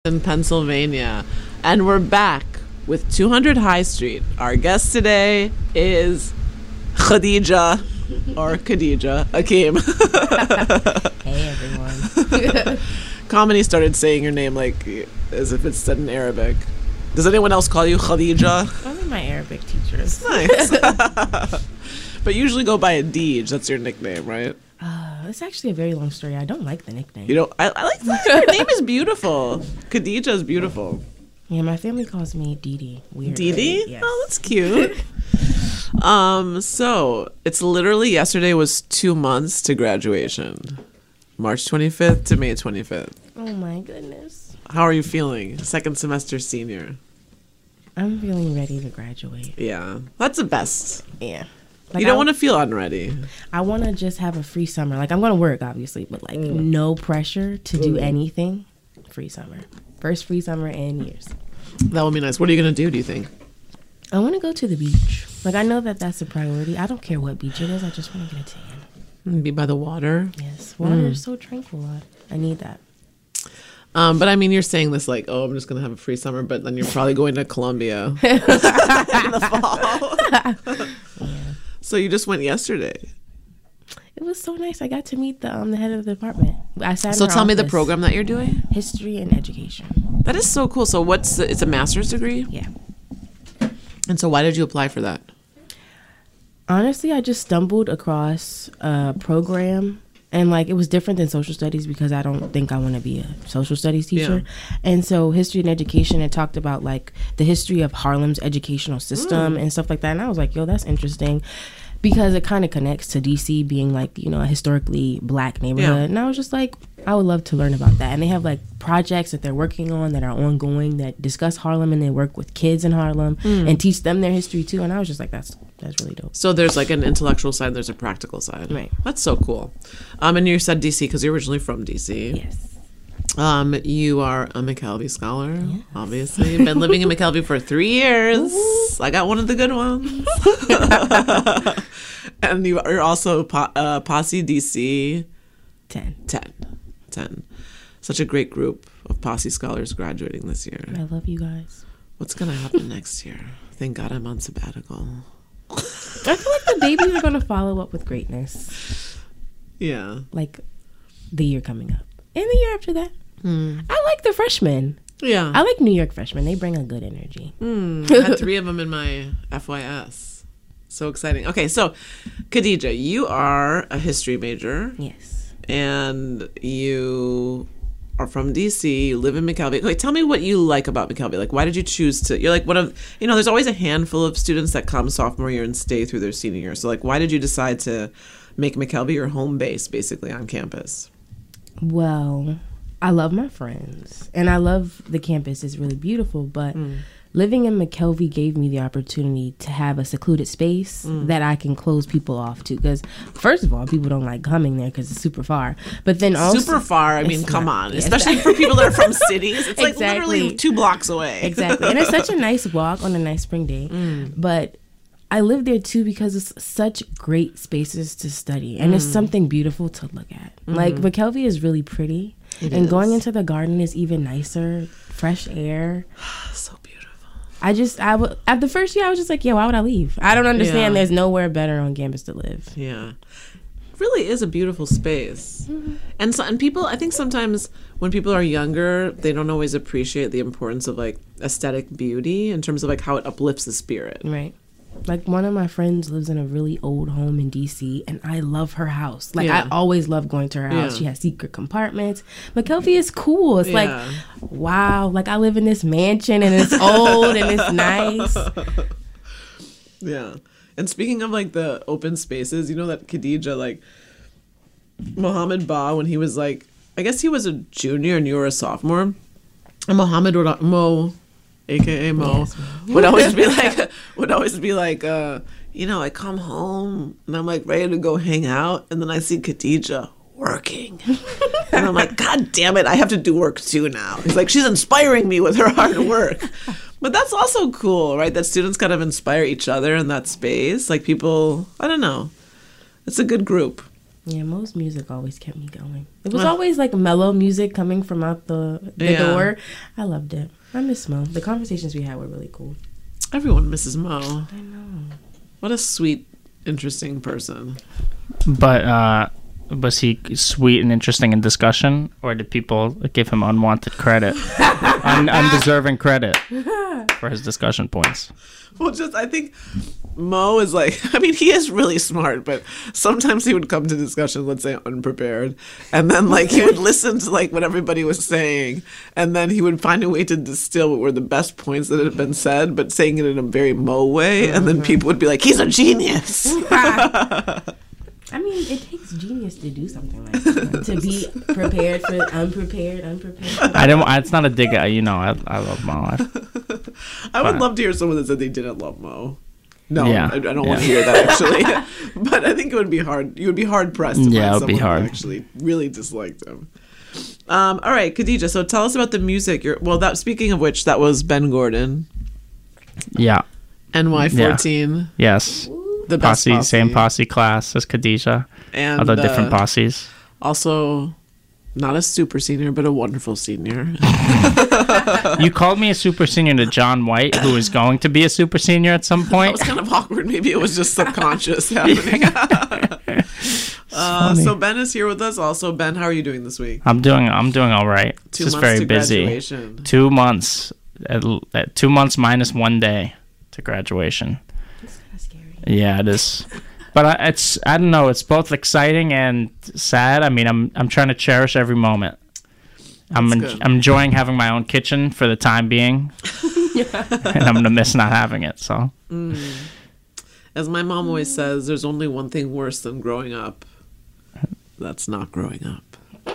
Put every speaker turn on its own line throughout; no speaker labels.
in Pennsylvania. And we're back with 200 High Street. Our guest today is Khadija, or Khadija Akeem.
Hey, everyone.
Comedy started saying your name like as if it's said in Arabic. Does anyone else call you Khadija?
Only my Arabic teachers.
Nice. But you usually go by a Deej. That's your nickname, right?
It's actually a very long story. I don't like the nickname.
You don't. I like that. Your name is beautiful. Khadija is beautiful.
Yeah, my family calls me Didi. Weird.
Didi?
Yes.
Oh, that's cute. So it's literally yesterday was 2 months to graduation. March 25th to May 25th.
Oh my goodness.
How are you feeling? Second semester senior.
I'm feeling ready to graduate.
Yeah. That's the best.
Yeah.
You don't want to feel unready.
I want to just have a free summer. Like, I'm going to work, obviously, but like no pressure to do anything. Free summer. First free summer in years.
That would be nice. What are you going to do you think?
I want to go to the beach. Like, I know that that's a priority. I don't care what beach it is. I just want to get a tan.
Be by the water.
Yes. Water is so tranquil. I need that.
But I mean, you're saying this like, oh, I'm just going to have a free summer, but then you're probably going to Colombia in the fall.
Yeah.
So you just went yesterday.
It was so nice. I got to meet the head of the department. I sat in
So
her
tell me the
office.
program that you're doing.
History and education.
That is so cool. So it's a master's degree?
Yeah.
And so why did you apply for that?
Honestly, I just stumbled across a program, and like it was different than social studies because I don't think I want to be a social studies teacher. Yeah. And so history and education, it talked about like the history of Harlem's educational system and stuff like that. And I was like, yo, that's interesting. Because it kind of connects to DC being like, you know, a historically black neighborhood. Yeah. And I was just like, I would love to learn about that. And they have like projects that they're working on that are ongoing that discuss Harlem, and they work with kids in Harlem and teach them their history too. And I was just like, that's really dope.
So there's like an intellectual side, there's a practical side.
Right.
That's so cool. And you said DC because you're originally from DC.
Yes.
You are a McKelvey scholar, obviously. You've been living in McKelvey for 3 years. Ooh. I got one of the good ones. And you're also Posse DC 10. Such a great group of Posse scholars graduating this year.
I love you guys.
What's going to happen next year? Thank God I'm on sabbatical.
I feel like the babies are going to follow up with greatness.
Yeah.
Like the year coming up. And the year after that. I like the freshmen.
Yeah.
I like New York freshmen. They bring a good energy.
I had 3 of them in my FYS. So exciting. Okay, so Khadija, you are a history major.
Yes.
And you are from DC, you live in McKelvey. Okay, tell me what you like about McKelvey. Like, why did you choose to, you're like one of, you know, there's always a handful of students that come sophomore year and stay through their senior year. So like, why did you decide to make McKelvey your home base basically on campus?
Well, I love my friends and I love the campus. It's really beautiful, but living in McKelvey gave me the opportunity to have a secluded space that I can close people off to. Because first of all, people don't like coming there because it's super far. But then also
super far. I mean, come on, especially for people that are from cities. It's like literally 2 blocks away.
Exactly, and it's such a nice walk on a nice spring day. But I live there too because it's such great spaces to study, and it's something beautiful to look at. Like McKelvey is really pretty, and going into the garden is even nicer. Fresh air,
so beautiful.
At the first year I was just like, yeah, why would I leave? I don't understand. There's nowhere better on campus to live.
Yeah, it really is a beautiful space, and people. I think sometimes when people are younger, they don't always appreciate the importance of like aesthetic beauty in terms of like how it uplifts the spirit.
Right. Like one of my friends lives in a really old home in DC, and I love her house. Like I always love going to her house. She has secret compartments. McKelvey is cool. It's like, wow, like I live in this mansion and it's old and it's nice.
Yeah. And speaking of like the open spaces, you know that Khadija, like Mohammed Ba, when he was like, I guess he was a junior and you were a sophomore, and Mohammed Mo, aka Mo, would always be like, you know, I come home and I'm like ready to go hang out, and then I see Khadija working, and I'm like, God damn it, I have to do work too now. He's like, she's inspiring me with her hard work. But that's also cool, right? That students kind of inspire each other in that space. Like people, I don't know, it's a good group.
Yeah, Mo's music always kept me going. It was always like mellow music coming from out the door. I loved it. I miss Mo. The conversations we had were really cool.
Everyone misses Mo.
I know.
What a sweet, interesting person.
But was he sweet and interesting in discussion, or did people give him unwanted credit, undeserving credit for his discussion points?
Well, I think Mo is like, I mean, he is really smart, but sometimes he would come to discussion, let's say, unprepared. And then, like, he would listen to, like, what everybody was saying. And then he would find a way to distill what were the best points that had been said, but saying it in a very Mo way. And then people would be like, he's a genius.
I mean, it takes genius to do something like that. To be prepared for unprepared.
It's not a dig at, I love Mo.
I would love to hear someone that said they didn't love Mo. No, yeah. I don't want to hear that, actually. But I think it would be hard. You would be hard-pressed to find someone who actually really disliked him. All right, Khadija, so tell us about the music. Speaking of which, that was Ben Gordon.
Yeah.
NY14.
Yeah. Yes.
The best posse.
Same posse class as Khadija.
And
although different posses.
Also, not a super senior, but a wonderful senior.
You called me a super senior to John White, who was going to be a super senior at some point.
That was kind of awkward. Maybe it was just subconscious happening. So Ben is here with us. Also, Ben, how are you doing this week?
I'm doing all right.
2
Just
months
very
to
busy.
Graduation.
2 months. 2 months minus 1 day to graduation.
It's kind of scary.
Yeah, it is. But I don't know. It's both exciting and sad. I mean, I'm trying to cherish every moment. I'm enjoying having my own kitchen for the time being, and I'm gonna miss not having it. So,
as my mom always says, there's only one thing worse than growing up. That's not growing up.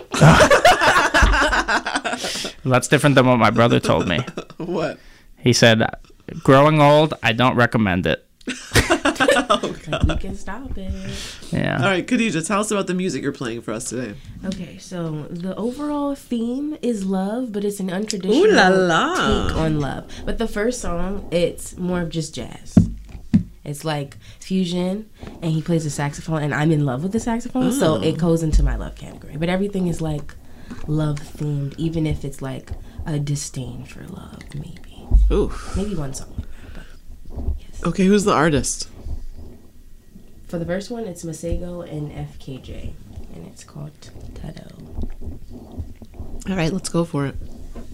That's different than what my brother told me.
What?
He said, "Growing old, I don't recommend it."
Oh, God. You can stop it.
Yeah.
All right, Khadija, tell us about the music you're playing for us today.
Okay, so the overall theme is love, but it's an untraditional take on love. But the first song, it's more of just jazz. It's like fusion, and he plays the saxophone, and I'm in love with the saxophone, so it goes into my love category. But everything is like love themed, even if it's like a disdain for love, maybe.
Ooh.
Maybe one song. Yes.
Okay, who's the artist?
For the first one, it's Masego and FKJ, and it's called Tado.
All right, let's go for it.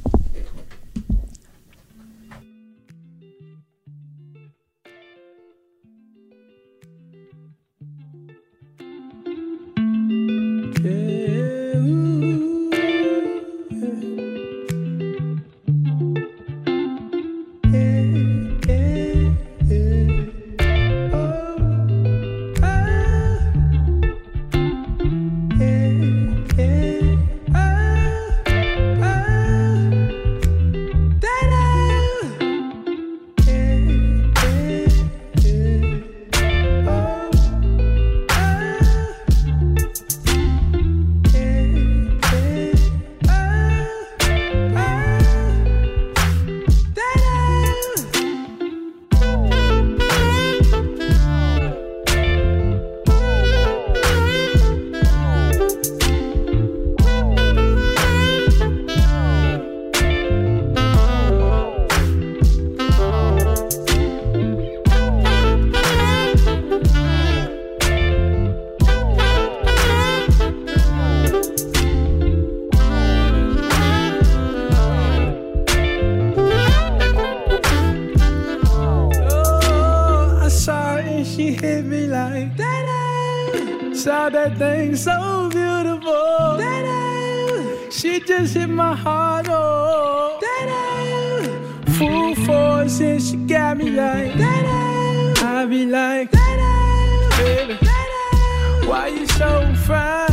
Saw that thing so beautiful. She just hit my heart, oh. Full force and she got me like, I be like, baby, why you so fine?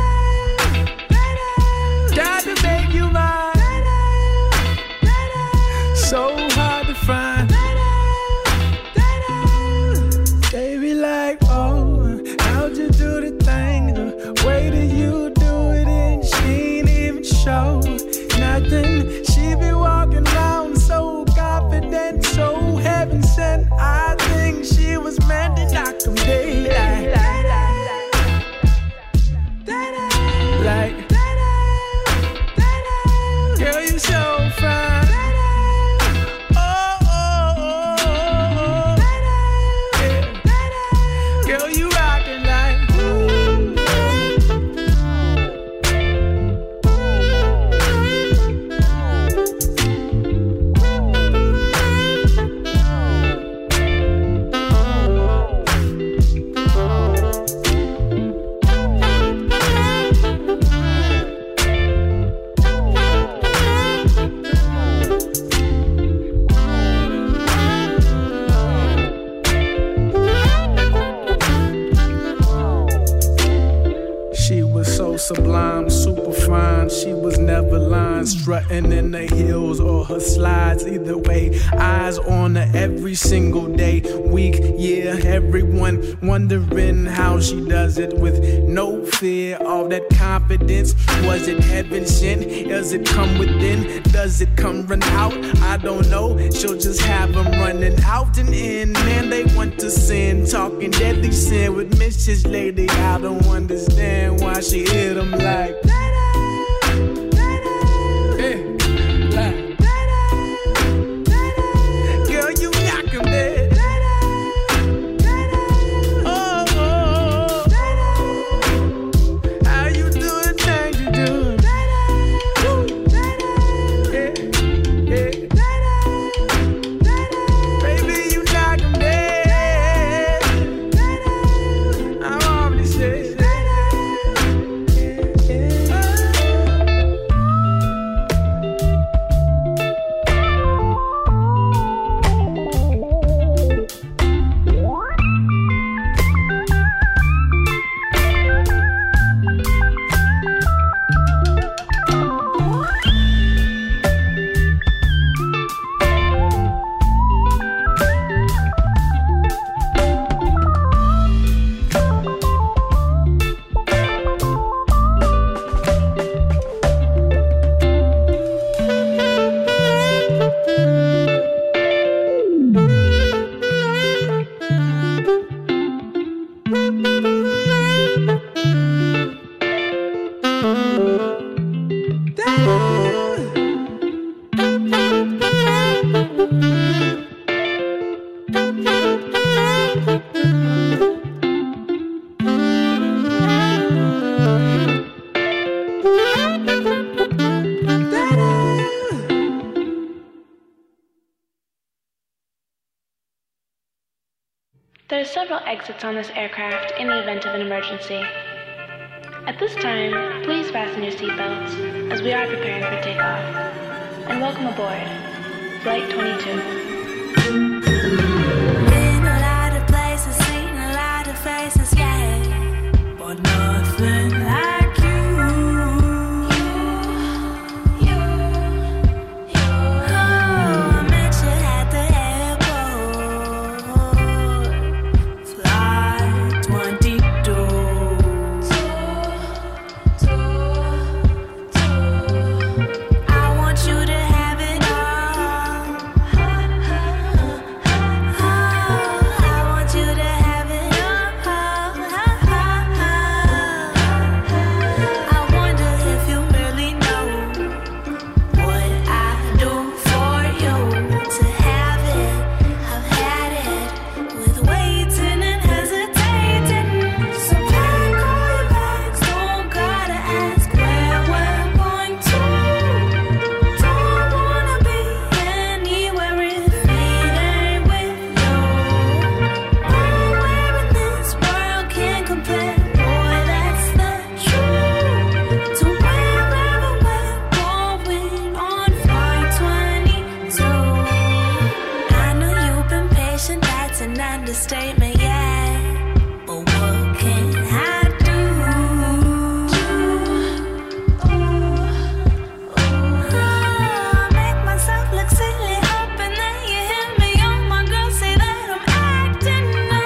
Got to make you mine. So hard to find. Baby, like, oh, how'd you do the thing? The way that you do it, and she ain't even show nothing. She be walking around so confident, so heaven sent. I think she was meant to knock them daylight. or her slides. Either way, eyes on her every single day, week, year. Everyone wondering how she does it with no fear. All that confidence, was it heaven sent? Does it come within? Does it come run out? I don't know. She'll just have them running out and in. Man, they want to sin, talking deadly sin with Mrs. Lady. I don't understand why she hit them like
There are several exits on this aircraft in the event of an emergency. At this time, please fasten your seatbelts as we are preparing for takeoff. And welcome aboard, Flight 22.
Been a lot of places, seen a lot of faces, yeah, but nothing like you. Oh, I met you at the airport, Flight 22. I want you to have it all. I want you to have it all. I wonder if you really know what I do for you. To have it, I've had it with waiting and hesitating. So pack all your bags, don't gotta ask where we're going to. Don't wanna be anywhere if it ain't with you. Nowhere in this world can compare, boy, that's the truth. To wherever we're going on Flight 22. I know you've been patient, that's an understatement, yeah. But what can I do? Make myself look silly, hoping that you hear me. All my girls say that I'm acting a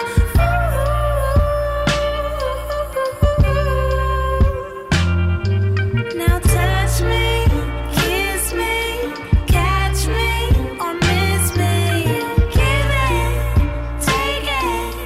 fool. Now touch me, kiss me, catch me, or miss me. Give it, take it.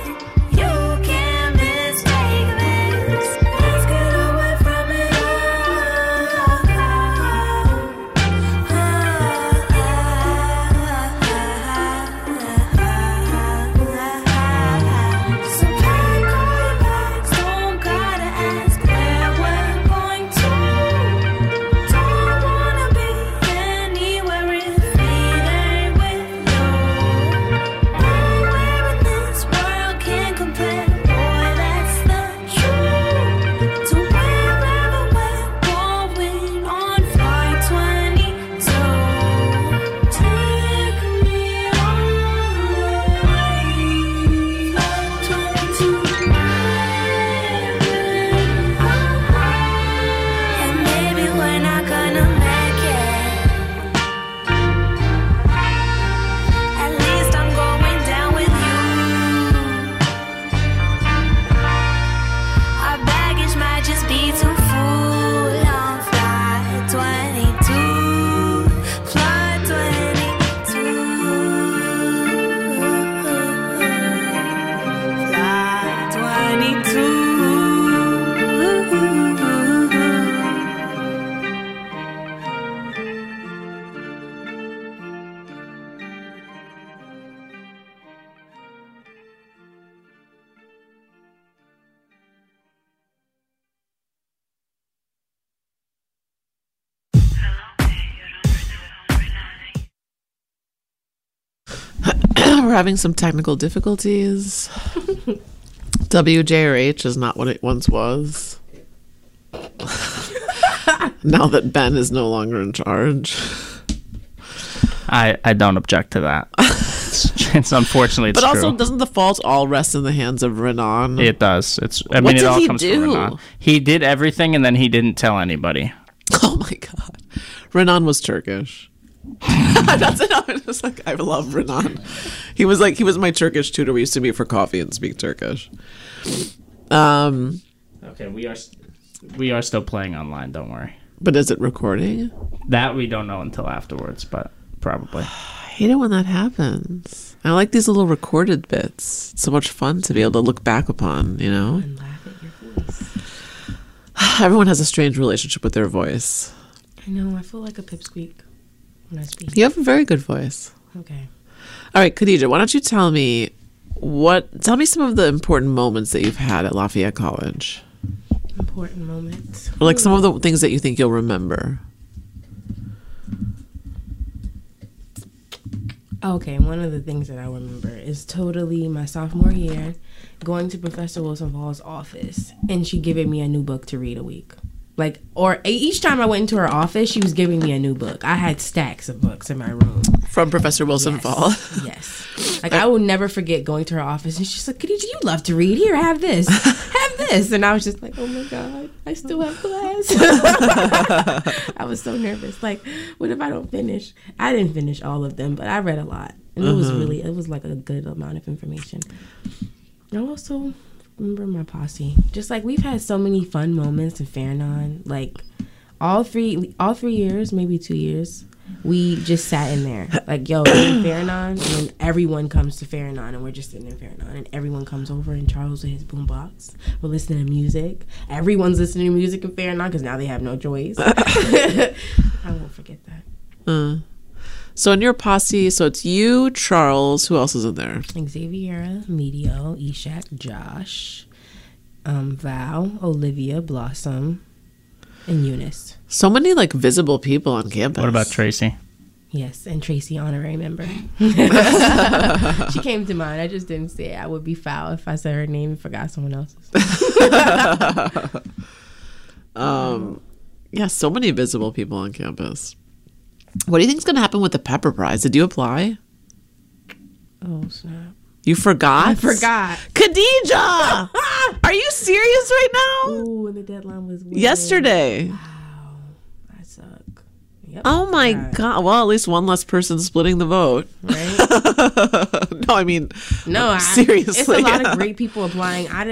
We're having some technical difficulties. WJRH is not what it once was. Now that Ben is no longer in charge.
I don't object to that. It's unfortunately it's
but also,
true.
doesn't the fault all rest in the hands of Renan?
It does.
What did
it all
he
comes
do?
from Renan. He did everything and then he didn't tell anybody.
Oh my god, Renan was Turkish. That's it. I'm just like, I love Renan. He was my Turkish tutor. We used to meet for coffee and speak Turkish.
Okay, we are still playing online. Don't worry.
But is it recording?
That we don't know until afterwards, but probably.
I hate it when that happens. I like these little recorded bits. It's so much fun to be able to look back upon, you know?
And laugh at your voice.
Everyone has a strange relationship with their voice.
I know. I feel like a pipsqueak when I speak.
You have a very good voice.
Okay.
All right, Khadija, why don't you tell me some of the important moments that you've had at Lafayette College?
Important moments.
Or like some of the things that you think you'll remember.
Okay, one of the things that I remember is totally my sophomore year, going to Professor Wilson Hall's office, and she giving me a new book to read a week. Each time I went into her office, she was giving me a new book. I had stacks of books in my room.
From Professor Wilson Fall?
Yes. I will never forget going to her office, and she's like, Khadija, you love to read. Here, have this. Have this. And I was just like, oh my God, I still have class. I was so nervous. Like, what if I don't finish? I didn't finish all of them, but I read a lot. And it was like a good amount of information. I also remember my posse. Just like we've had so many fun moments in Farranon. Like all three years, maybe 2 years, we just sat in there. Like, yo, we're in Farranon, and then everyone comes to Farranon, and we're just sitting in Farranon, and everyone comes over, and Charles with his boombox. We're listening to music. Everyone's listening to music in Farranon because now they have no choice. I won't forget that.
So in your posse, so it's you, Charles, who else is in there?
Xaviera, Medio, Ishak, Josh, Val, Olivia, Blossom, and Eunice.
So many like visible people on campus.
What about Tracy?
Yes, and Tracy, honorary member. She came to mind. I just didn't say it. I would be foul if I said her name and forgot someone else's.
Yeah, so many visible people on campus. What do you think is going to happen with the Pepper Prize? Did you apply?
Oh, snap.
You forgot?
I forgot.
Khadija! Are you serious right now?
Ooh, and the deadline was weird.
Yesterday.
Wow. I suck. Yep.
Oh my God. Well, at least one less person splitting the vote.
Right?
No, I mean,
no,
seriously.
It's a lot of great people applying. I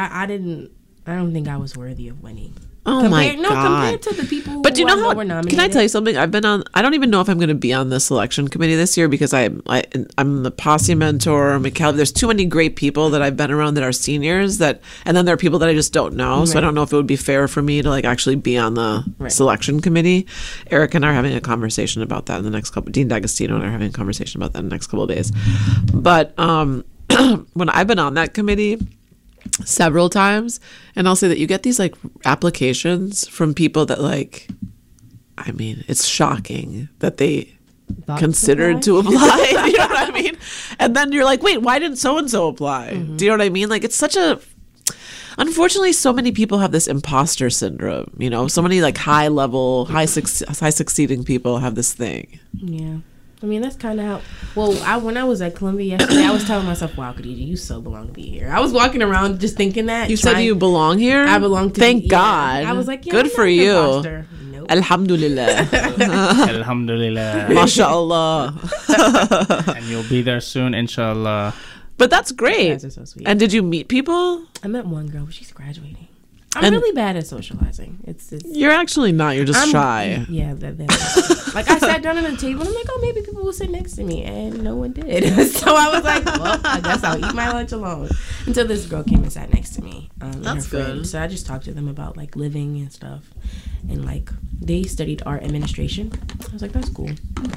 don't think I was worthy of winning.
Oh my God.
No, compared to the people
But you know how,
were nominated.
can I tell you something? I don't even know if I'm going to be on the selection committee this year because I'm the posse mentor, McCalvin. There's too many great people that I've been around that are seniors and then there are people that I just don't know. Right. So I don't know if it would be fair for me to like actually be on the selection committee. Eric and I are having a conversation about that in the next couple, Dean D'Agostino and I are having a conversation about that in the next couple of days. But when I've been on that committee several times, and I'll say that you get these like applications from people that like, I mean, it's shocking that they considered to apply. You know what I mean? And then you're like, wait, why didn't so and so apply? Mm-hmm. Do you know what I mean? Like, it's such a, unfortunately, so many people have this imposter syndrome. You know, so many like high succeeding people have this thing.
Yeah. I mean, that's kind of how... Well, when I was at Columbia yesterday, I was telling myself, wow, Khadija, you so belong to be here. I was walking around just thinking that.
You said you belong here?
I belong to
Thank God.
Yeah. I was like, yeah,
good for you.
Nope.
Alhamdulillah.
Alhamdulillah.
MashaAllah.
And you'll be there soon, inshallah.
But that's great.
You guys are so sweet.
And did you meet people?
I met one girl, but she's graduating. I'm really bad at socializing. It's
You're actually not. You're just shy.
Yeah. Like, I sat down at a table, and I'm like, oh, maybe people will sit next to me. And no one did. So I was like, well, I guess I'll eat my lunch alone. Until this girl came and sat next to me.
That's good.
So I just talked to them about, like, living and stuff. And, like, they studied art administration. I was like, that's cool.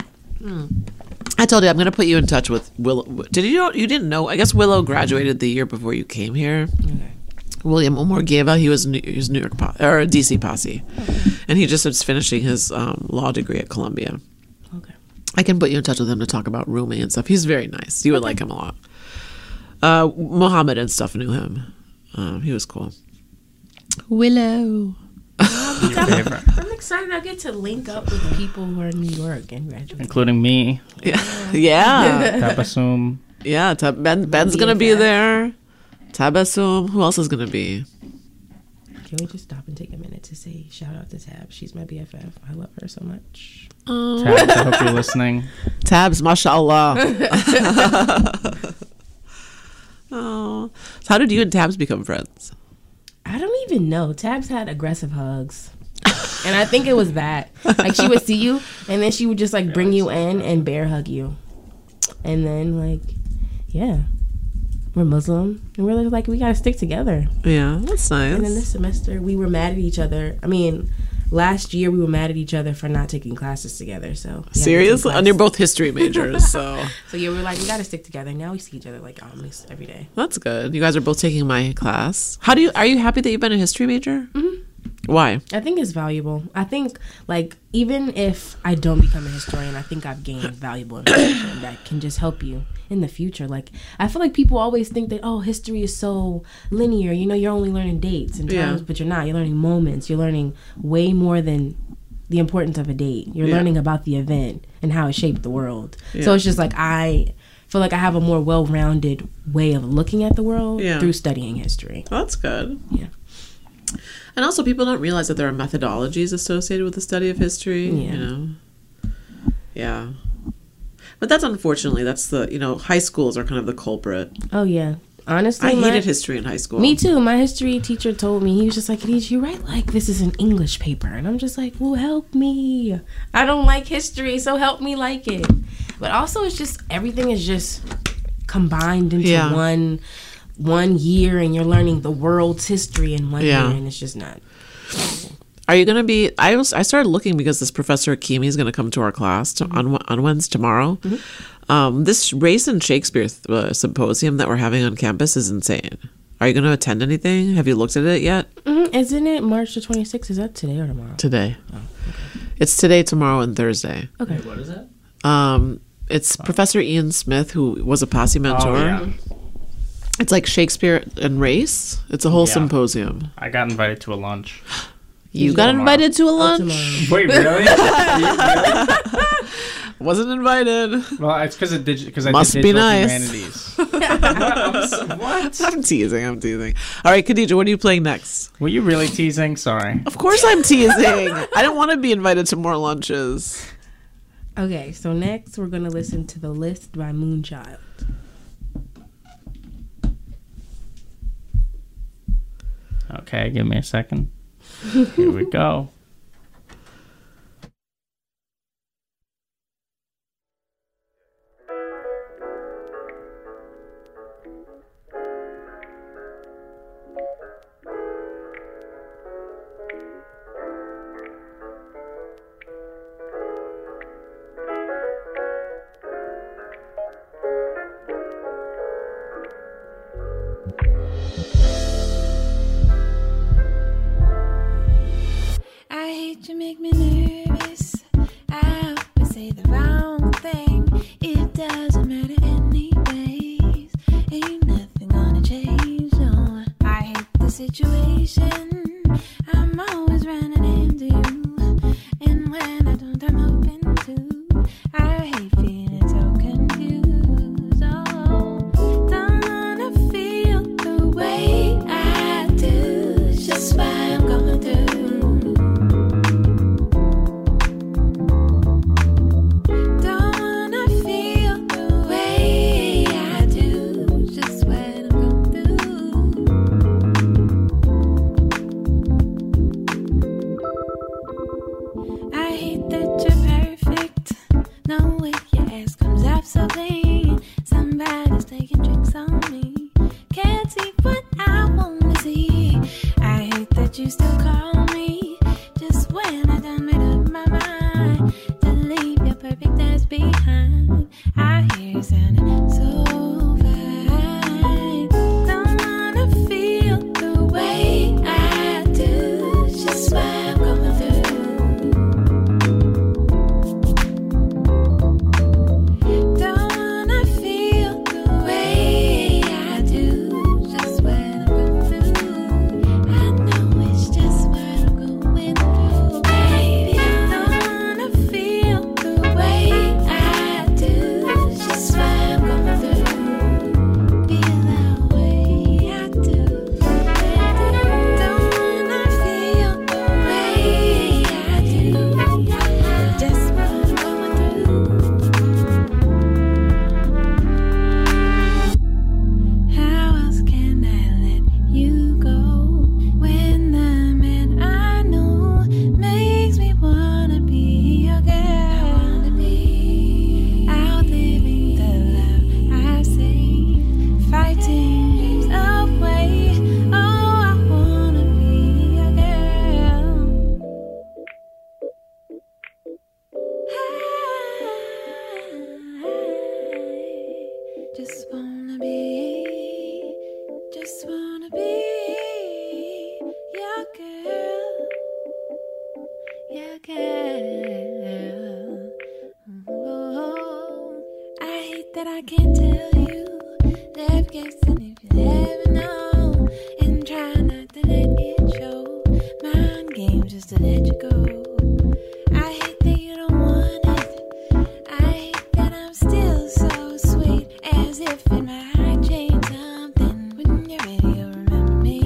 I told you I'm going to put you in touch with Willow. Did you know? You didn't know? I guess Willow graduated the year before you came here.
Okay.
William Omorgeva, he was New York or DC posse, and he just was finishing his law degree at Columbia.
Okay.
I can put you in touch with him to talk about Rumi and stuff. He's very nice. You would like him a lot. Muhammad and stuff knew him. He was cool. Willow.
Your favorite,
I'm excited. I get to link up with people who are in New York and graduate.
including me,
Yeah.
Tabassum.
Yeah. Ben's going to be there. Tabassum. Who else is going to be?
Can we just stop and take a minute to say shout out to Tab? She's my BFF. I love her so much.
Tabs, I hope you're listening.
Tabs, mashallah. Oh. So how did you and Tabs become friends?
I don't even know. Tabs had aggressive hugs. And I think it was that. Like, she would see you, and then she would just, like, bring you in and bear hug you. And then, like, yeah. We're Muslim. And we're like, we got to stick together.
Yeah, that's nice.
And then this semester, we were mad at each other. I mean, last year, we were mad at each other for not taking classes together. So
Seriously? And you're both history majors, so.
So, yeah, we were like, we got to stick together. Now we see each other, like, almost every day.
That's good. You guys are both taking my class. Are you happy that you've been a history major? Mm-hmm. Why?
I think it's valuable. I think, like, even if I don't become a historian, I think I've gained valuable information that can just help you in the future. Like, I feel like people always think that, oh, history is so linear. You know, you're only learning dates and times, but you're not. You're learning moments. You're learning way more than the importance of a date. You're learning about the event and how it shaped the world. So it's just like, I feel like I have a more well-rounded way of looking at the world through studying history.
Well, that's good.
Yeah.
And also, people don't realize that there are methodologies associated with the study of history.
Yeah.
You know? Yeah. But that's unfortunately, that's the, high schools are kind of the culprit.
Oh, yeah. Honestly,
I hated history in high school.
Me too. My history teacher told me, he was just like, Khadija, you write like this is an English paper. And I'm just like, well, help me. I don't like history, so help me like it. But also, it's just, everything is just combined into one year, and you're learning the world's history in 1 year, and it's just not.
Are you going to be, I started looking because this Professor Hakimi is going to come to our class on Wednesday tomorrow. Mm-hmm. This race and Shakespeare symposium that we're having on campus is insane. Are you going to attend anything? Have you looked at it yet?
Mm-hmm. Isn't it March the 26th? Is that today or tomorrow?
Today.
Oh, okay.
It's today, tomorrow, and Thursday.
Okay.
What is it?
It's Professor Ian Smith, who was a Posse mentor.
Oh, yeah.
It's like Shakespeare and race. It's a whole symposium.
I got invited to a lunch.
You got invited to a lunch?
Wait, really?
Wasn't invited.
Well, it's because I did digital
nice.
humanities. What?
I'm teasing. All right, Khadija, what are you playing next?
Were you really teasing? Sorry.
Of course I'm teasing. I don't want to be invited to more lunches.
Okay, so next we're going to listen to The List by Moonchild.
Okay, give me a second. Here we go.
You make me nervous. I always say the wrong thing. It doesn't matter anyways. Ain't nothing gonna change, no. I hate the situation. I'm always running into you. And when I don't, I'm open to. I hate feeling so confused. Oh, don't wanna feel the way I do. Just why I'm going through. that I can't tell you. Left guessing if you ever know. And try not to let it show. Mind games just to let you go. I hate that you don't want it. I hate that I'm still so sweet. As if it might change something. When you're ready, you'll remember me.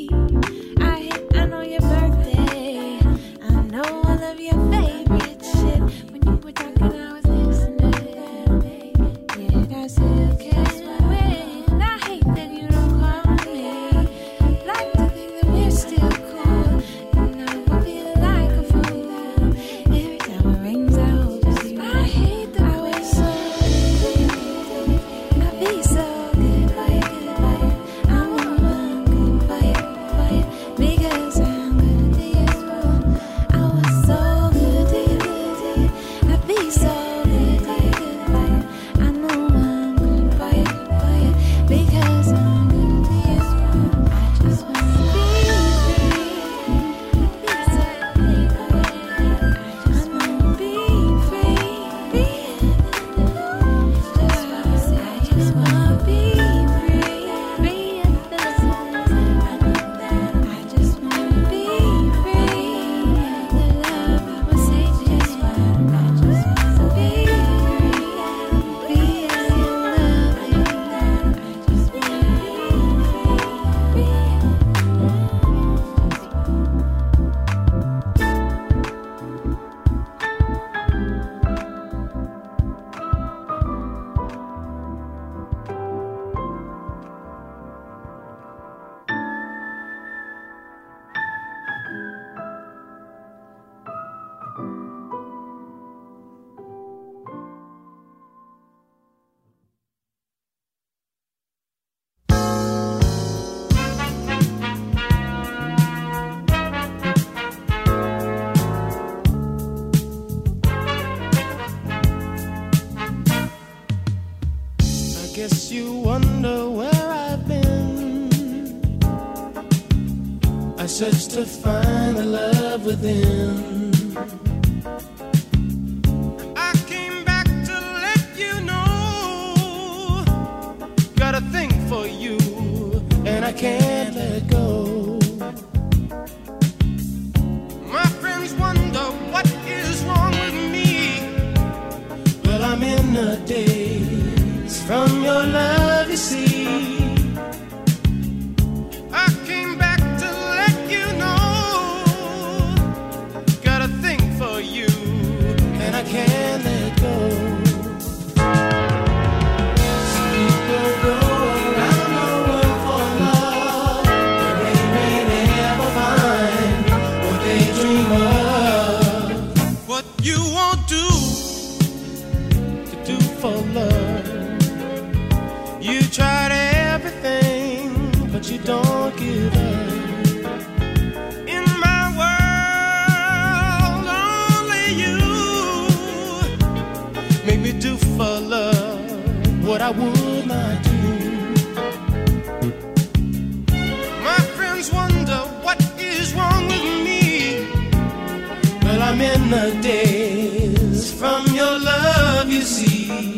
I know your birthday. I know all of your favorite shit. When you were talking, I was listening. Yet I still can't win. I hate that you don't call me. Like to think that we're still cool. And I will feel like a fool. Every time it rings out, I hate the way so good. I be so good for you, good for you. I'm good for you, because I'm good to you. I was so good to you, good to you. I be so good to you, good for you. I know I'm good for you, because I'm good to you. I just wanna be free. Be so good for you. I just wanna be free. I just wanna be free. I just wanna be free. The love I was saying just what I just wanna be free. Be as you love it. I just wanna be free.
I guess you wonder where I've been. I searched to find the love within. I came back to let you know. Got a thing for you, and I can't let go. My friends wonder what is wrong with me. Well, I'm in a daze from your love, you see. I came back to let you know. Got a thing for you, and I can't let go. People go around the world for love, but they may never find what they dream of. What you won't do to do for love. You tried everything, but you don't give up. In my world, only you make me do for love what I would not do. My friends wonder what is wrong with me. Well, I'm in the daze from your love, you see.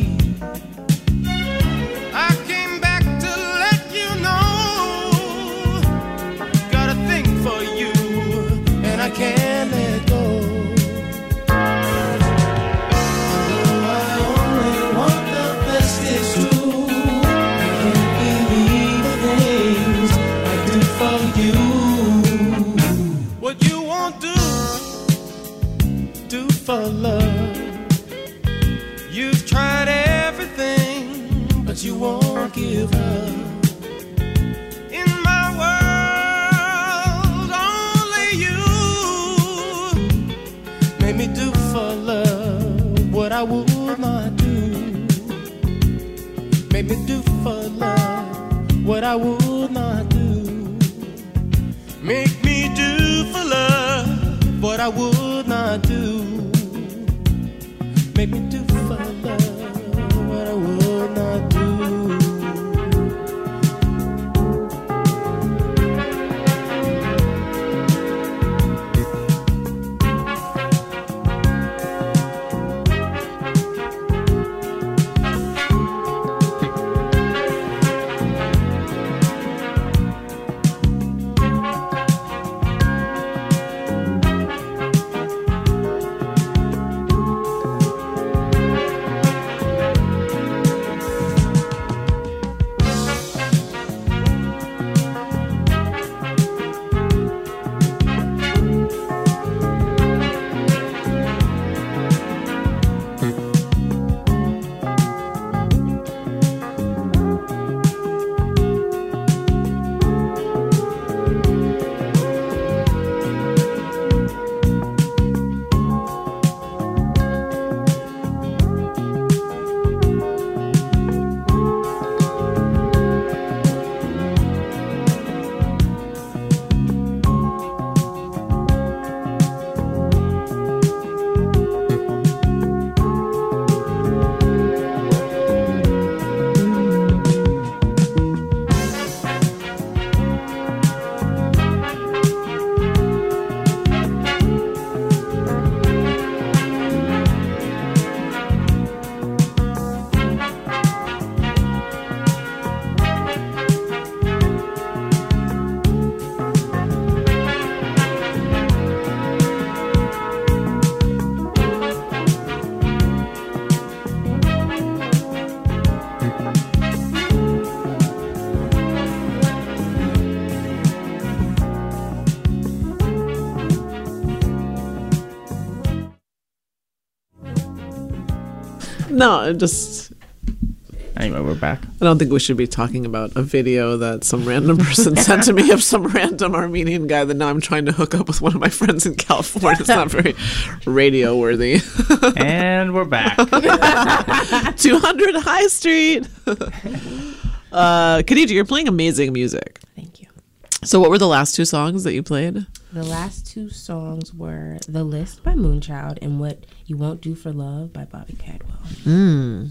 I came back to let you know. Got a thing for you, and I can't let go. Although I only want the best, it's true. I can't believe the things I do for you. What you won't do for love. You've tried everything, but you won't give up. In my world, only you made me do for love what I would not do. Made me do for love what I would not do. Make me do for love what I would not do. Make me do for love what I would not do.
No, just
Anyway, we're back.
I don't think we should be talking about a video that some random person sent to me of some random Armenian guy that now I'm trying to hook up with one of my friends in California. It's not very radio worthy.
And we're back.
200 High Street. Khadija, you're playing amazing music.
Thank you.
So what were the last two songs that you played?
The last two songs were The List by Moonchild and What You Won't Do for Love by Bobby Cadwell.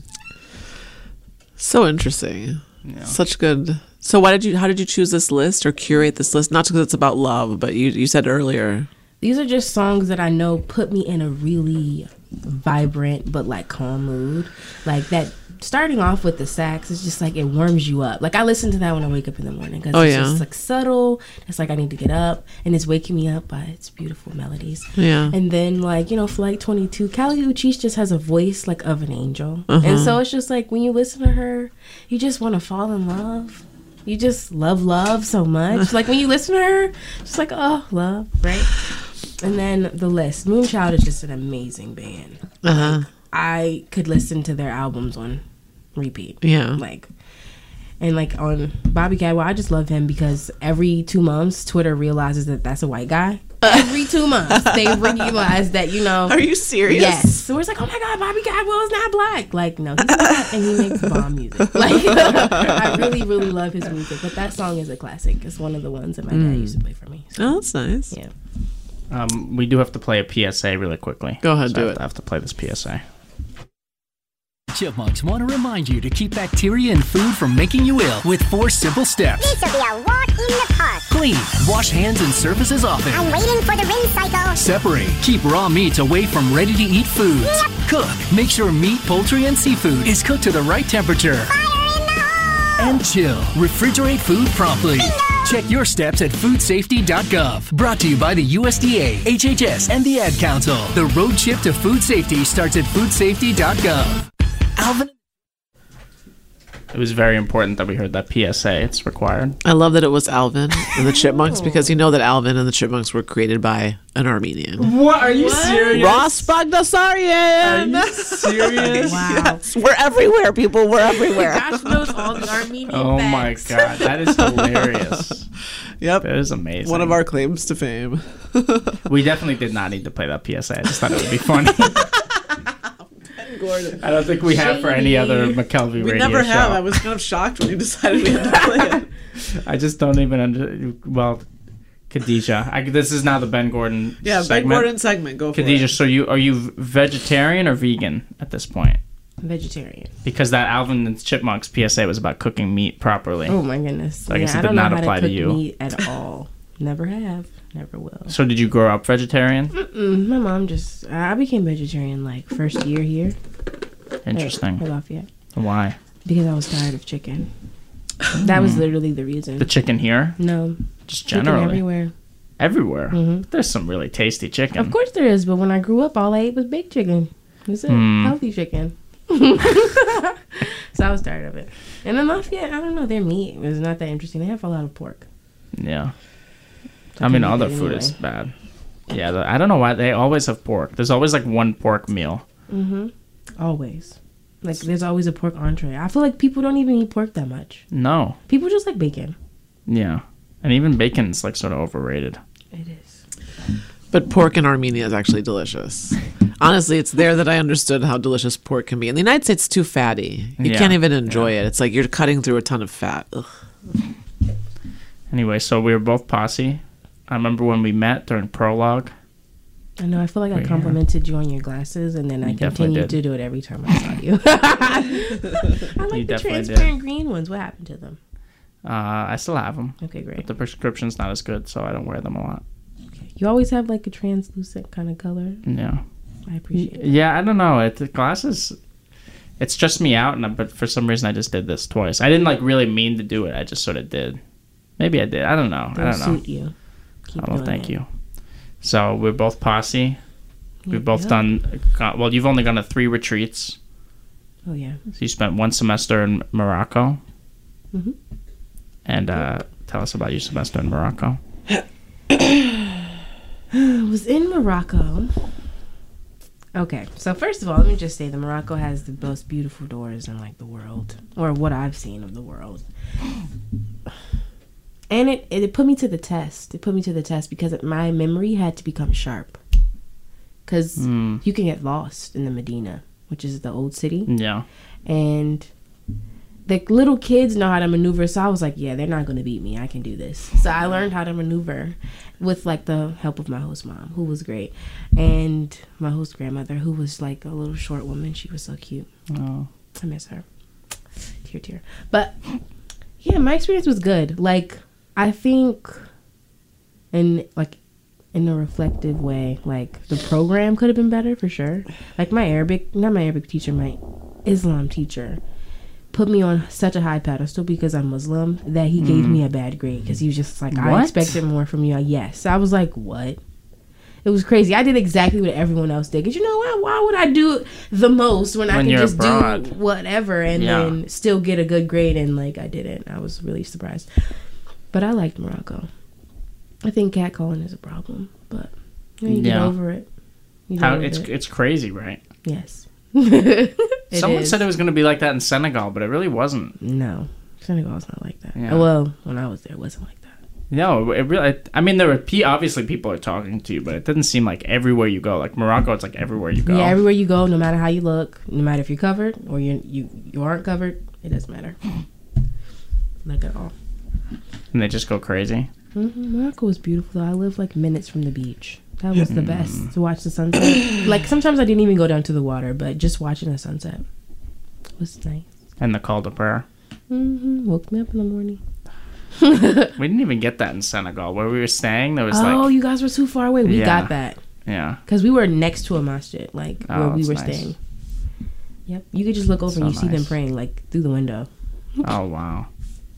So interesting.
Yeah.
Such good. So how did you choose this list or curate this list? Not because it's about love, but you said earlier.
These are just songs that I know put me in a really vibrant but like calm mood. Like that starting off with the sax is just like it warms you up. Like I listen to that when I wake up in the morning because it's just like subtle. It's like I need to get up and it's waking me up by its beautiful melodies.
Yeah.
And then like, Flight 22, Kali Uchis just has a voice like of an angel. And so it's just like when you listen to her, you just want to fall in love. You just love so much. Like when you listen to her, it's like, oh, love, right? And then The List. Moonchild is just an amazing band. Like, I could listen to their albums on repeat.
Yeah.
And on Bobby Cadwell, I just love him because every 2 months, Twitter realizes that that's a white guy. Every 2 months, they realize that,
Are you serious?
Yes. So it's like, oh my God, Bobby Cadwell is not black. Like, no, he's not, and he makes bomb music. Like, I really, really love his music. But that song is a classic. It's one of the ones that my dad used to play for me. So,
Oh, that's nice.
yeah.
We do have to play a PSA really quickly.
Go ahead,
So
do it.
I have to play this PSA.
Chipmunks want to remind you to keep bacteria in food from making you ill with 4 simple steps.
This will be a walk in the park.
Clean, wash hands and surfaces often.
I'm waiting for the rinse cycle.
Separate, keep raw meats away from ready-to-eat foods.
Yep.
Cook, make sure meat, poultry, and seafood is cooked to the right temperature.
Fire in the hole.
And chill, refrigerate food promptly.
Bingo.
Check your steps at foodsafety.gov. Brought to you by the USDA, HHS, and the Ad Council. The road trip to food safety starts at foodsafety.gov. Alvin.
It was very important that we heard that PSA. It's required.
I love that it was Alvin and the Chipmunks because you know that Alvin and the Chipmunks were created by an Armenian.
What? Are you serious?
Ross Bagdasarian!
Are you serious?
Wow.
Yes, we're everywhere, people. We're everywhere.
Josh knows all the Armenian
Oh my
facts.
God, that is hilarious.
Yep.
That is amazing.
One of our claims to fame.
We definitely did not need to play that PSA. I just thought it would be funny.
Gordon.
I don't think we have for any other McKelvey
We
radio
never have.
show.
I was kind of shocked when you decided we had to play it.
I just don't even well, Khadija. This is now the Ben Gordon
Yeah,
segment.
Ben Gordon segment. Go for
Khadija,
it.
so are you vegetarian or vegan at this point?
Vegetarian.
Because that Alvin and Chipmunks PSA was about cooking meat properly.
Oh my goodness.
So I guess it
I
did
don't
not
know how
apply
to
to
cook
you.
meat at all. Never have. Never will.
So did you grow up vegetarian?
My mom just. I became vegetarian first year here.
Interesting.
At Lafayette.
Why?
Because I was tired of chicken. That was literally the reason.
The chicken here?
No.
Just
Chicken
generally?
everywhere.
Everywhere?
Mhm.
There's some really tasty chicken.
Of course there is, but when I grew up, all I ate was baked chicken. That's it. Healthy chicken. So I was tired of it. And then Lafayette, I don't know, their meat was not that interesting. They have a lot of pork.
Yeah.
So
I mean,
couldn't
all
eat
their
it
food
anyway.
is bad. Yeah, I don't know why. They always have pork. There's always one pork meal.
Always. There's always a pork entree. I feel like people don't even eat pork that much.
No.
People just like bacon.
Yeah. And even bacon's sort of overrated.
It is.
But pork in Armenia is actually delicious. Honestly, it's there that I understood how delicious pork can be. In the United States, it's too fatty. You
Yeah.
can't even enjoy it. It's like you're cutting through a ton of fat. Ugh.
Anyway, so we were both posse. I remember when we met during prologue.
I know. I feel like I
Right
complimented you on your glasses, and then I
You definitely
continued
did.
to do it every time I saw you. I like the
definitely did.
transparent green ones. What happened to them?
I still have them.
Okay, great.
But the prescription's not as good, so I don't wear them a lot.
You always have a translucent kind of color.
Yeah.
I appreciate it.
Yeah, I don't know. The glasses, it stressed me out, but for some reason I just did this twice. I didn't really mean to do it. I just sort of did. Maybe I did. I don't know.
They'll
I don't know.
suit you. Keep
Oh,
doing
thank
it.
you. So we're both posse. We've both
Yeah.
done. Well, you've only gone to 3 retreats.
Oh yeah.
So you spent 1 semester in Morocco.
Mhm.
And tell us about your semester in Morocco.
I was in Morocco. Okay, so first of all, let me just say that Morocco has the most beautiful doors in like the world, or what I've seen of the world. And it put me to the test. It put me to the test because my memory had to become sharp. Because you can get lost in the Medina, which is the old city.
Yeah.
And the little kids know how to maneuver, so I was like, yeah, they're not going to beat me. I can do this. So I learned how to maneuver with like the help of my host mom, who was great, and my host grandmother, who was like a little short woman. She was so cute.
Oh.
I miss her. Tear. But yeah, my experience was good. Like, I think in a reflective way, like the program could have been better for sure. Like my Islam teacher put me on such a high pedestal because I'm Muslim that he gave me a bad grade because he was just like, I expected more from you. Yes. I was like, what? It was crazy. I did exactly what everyone else did. Because you know what? Why would I do the most when I can just abroad. Do whatever and then still get a good grade? And like I didn't. I was really surprised. But I liked Morocco. I think catcalling is a problem, but you get over it.
It's crazy, right?
Yes.
Someone said it was going to be like that in Senegal, but it really wasn't.
No, Senegal's not like that. Yeah. Well, when I was there, it wasn't like that.
No, it really. I mean, there were obviously people are talking to you, but it didn't seem like everywhere you go. Like Morocco, it's like everywhere you go.
Yeah, everywhere you go, no matter how you look, no matter if you're covered or you aren't covered, it doesn't matter. Like at all.
And they just go crazy.
Morocco was beautiful though. I lived like minutes from the beach. That was the best to watch the sunset. Like sometimes I didn't even go down to the water, but just watching the sunset was nice.
And the call to prayer.
Woke me up in the morning.
We didn't even get that in Senegal where we were staying. There was
you guys were too far away. We got that.
Yeah.
Because we were next to a masjid, like where we were staying. Yep. You could just look over and you see them praying like through the window.
Oh wow.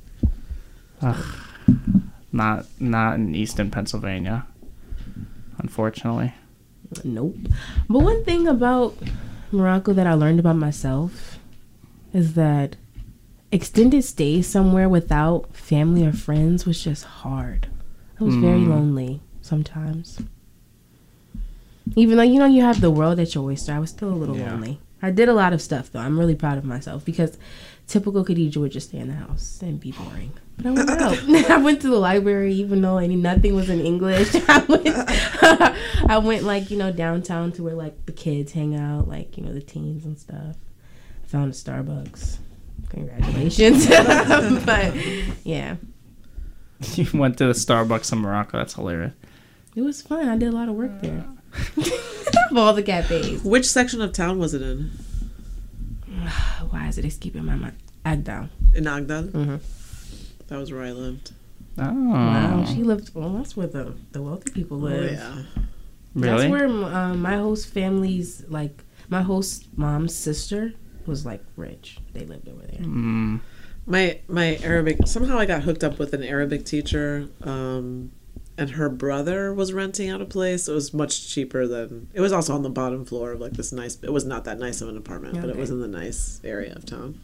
Not in Easton, Pennsylvania. Unfortunately.
Nope. But one thing about Morocco that I learned about myself is that extended stays somewhere without family or friends was just hard. I was very lonely sometimes. Even though, you have the world at your oyster, I was still a little lonely. I did a lot of stuff, though. I'm really proud of myself because typical Khadija would just stay in the house and be boring. But I went out. I went to the library, even though nothing was in English. I went like, downtown to where like the kids hang out, like, the teens and stuff. I found a Starbucks. Congratulations. But yeah.
You went to the Starbucks in Morocco. That's hilarious.
It was fun. I did a lot of work there. Of all the cafes.
Which section of town was it in?
Why is it escaping my mind? Agdal.
In Agdal? Mm-hmm. That was where I lived.
Oh.
Wow. She lived... Well, that's where the wealthy people live.
Oh, yeah.
Really?
That's where my host family's... Like, my host mom's sister was, like, rich. They lived over there.
Mm.
My Arabic... Somehow I got hooked up with an Arabic teacher, and her brother was renting out a place. It was much cheaper than... It was also on the bottom floor of, like, this nice... It was not that nice of an apartment, but it was in the nice area of town.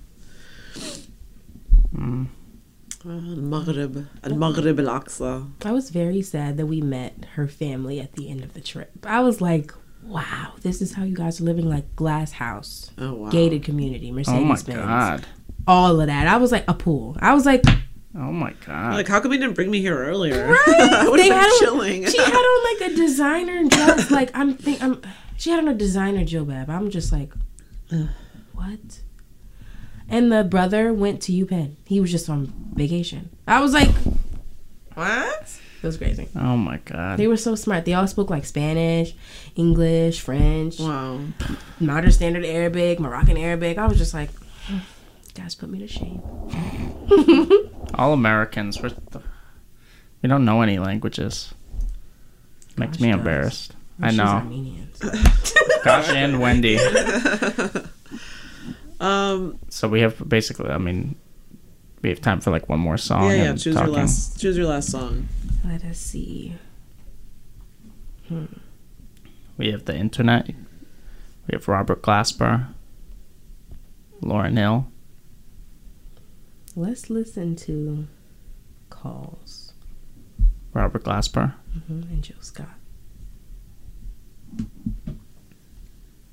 Al-Maghrib Al-Aqsa.
I was very sad that we met her family at the end of the trip. I was like, wow, this is how you guys are living, like glass house.
Oh, wow.
Gated community, Mercedes-Benz.
Oh, my God.
All of that. I was like, a pool. I was like...
Oh, my God.
Like, how come you didn't bring me here earlier?
Right?
I would have been chilling.
She had on, like, a designer dress. Like, she had on a designer jilbab. I'm just like, what? And the brother went to UPenn. He was just on vacation. I was like, what? It was crazy.
Oh, my God.
They were so smart. They all spoke, like, Spanish, English, French.
Wow.
Modern Standard Arabic, Moroccan Arabic. I was just like, guys put me to shame.
All Americans. We don't know any languages. Makes me embarrassed. I know. Gosh and Wendy. So we have basically, we have time for like one more song.
Yeah. Choose your last song.
Let us see.
We have the internet. We have Robert Glasper. Lauryn Hill.
Let's listen to Calls.
Robert Glasper.
And Jill Scott.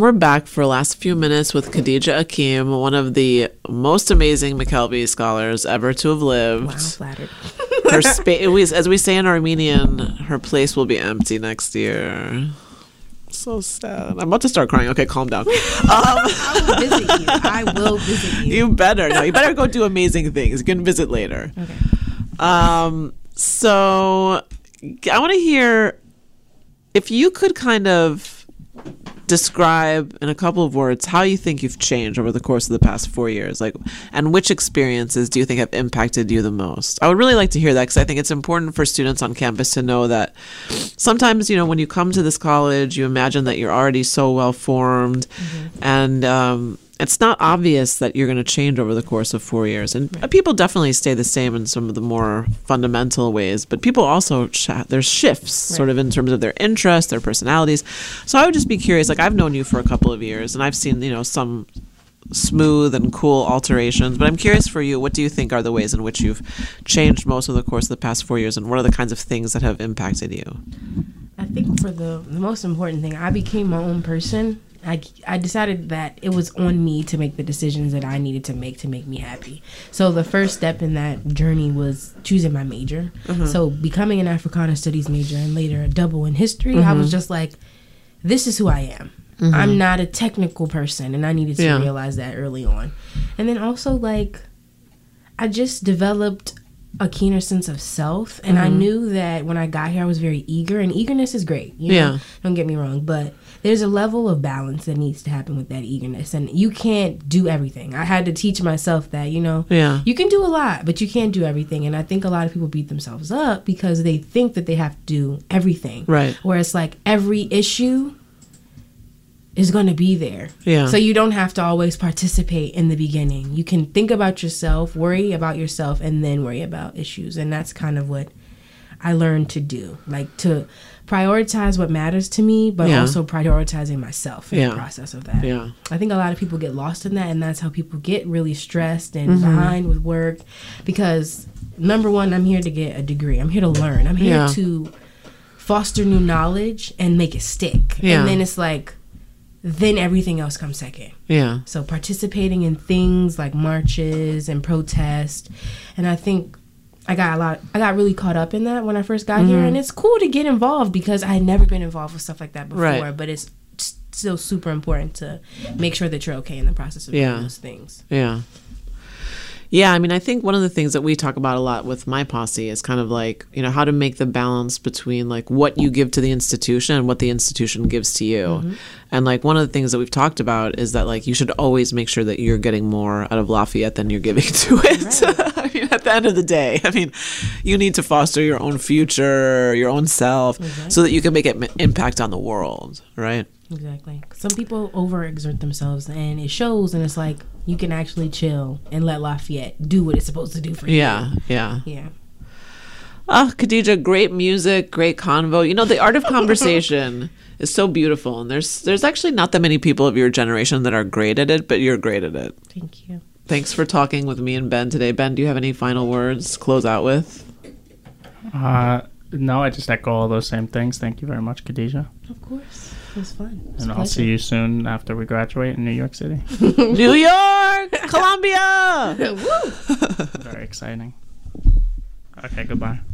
We're back for the last few minutes with Khadija Akim, one of the most amazing McKelvey scholars ever to have lived.
Wow, flattered.
As we say in Armenian, her place will be empty next year. So sad. I'm about to start crying. Okay, calm down.
I will visit you. I will visit you.
You better. No, you better go do amazing things. You can visit later.
Okay.
So I want to hear if you could kind of describe in a couple of words how you think you've changed over the course of the past 4 years, like, and which experiences do you think have impacted you the most? I would really like to hear that, because I think it's important for students on campus to know that sometimes, you know, when you come to this college, you imagine that you're already so well formed, and it's not obvious that you're going to change over the course of 4 years. And people definitely stay the same in some of the more fundamental ways, but people also, there's shifts sort of in terms of their interests, their personalities. So I would just be curious, like, I've known you for a couple of years and I've seen, you know, some smooth and cool alterations, but I'm curious for you, what do you think are the ways in which you've changed most of the course of the past 4 years, and what are the kinds of things that have impacted you?
I think for the most important thing, I became my own person. I decided that it was on me to make the decisions that I needed to make me happy. So the first step in that journey was choosing my major. So becoming an Africana Studies major and later a double in history, I was just like, this is who I am. I'm not a technical person, and I needed to realize that early on. And then also, like, I just developed a keener sense of self, and I knew that when I got here I was very eager, and eagerness is great, you know? Don't get me wrong, but there's a level of balance that needs to happen with that eagerness, and you can't do everything. I had to teach myself that, you know, you can do a lot, but you can't do everything. And I think a lot of people beat themselves up because they think that they have to do everything, where it's like every issue is going to be there. So you don't have to always participate in the beginning. You can think about yourself, worry about yourself, and then worry about issues. And that's kind of what I learned to do, like to prioritize what matters to me, but also prioritizing myself in the process of that. I think a lot of people get lost in that, and that's how people get really stressed and behind with work, because number one, I'm here to get a degree. I'm here to learn. I'm here to foster new knowledge and make it stick. And then it's like, then everything else comes second. So participating in things like marches and protests, and I think I got really caught up in that when I first got here, and it's cool to get involved because I had never been involved with stuff like that before, but it's still super important to make sure that you're okay in the process of doing those things. Yeah, I mean, I think one of the things that we talk about a lot with my posse is kind of like, you know, how to make the balance between like what you give to the institution and what the institution gives to you. And like one of the things that we've talked about is that like you should always make sure that you're getting more out of Lafayette than you're giving to it. I mean, at the end of the day, I mean, you need to foster your own future, your own self, so that you can make an impact on the world, right? Exactly. Some people overexert themselves, and it shows, and it's like you can actually chill and let Lafayette do what it's supposed to do for you.
Yeah. Oh, Khadija, great music, great convo. You know, the art of conversation is so beautiful, and there's actually not that many people of your generation that are great at it, but you're great at it.
Thank you.
Thanks for talking with me and Ben today. Ben, do you have any final words to close out with?
No, I just echo all those same things. Thank you very much, Khadija.
Of course. It was fun.
And I'll see you soon after we graduate in New York City.
New York! Columbia!
Woo!
Very exciting. Okay, goodbye.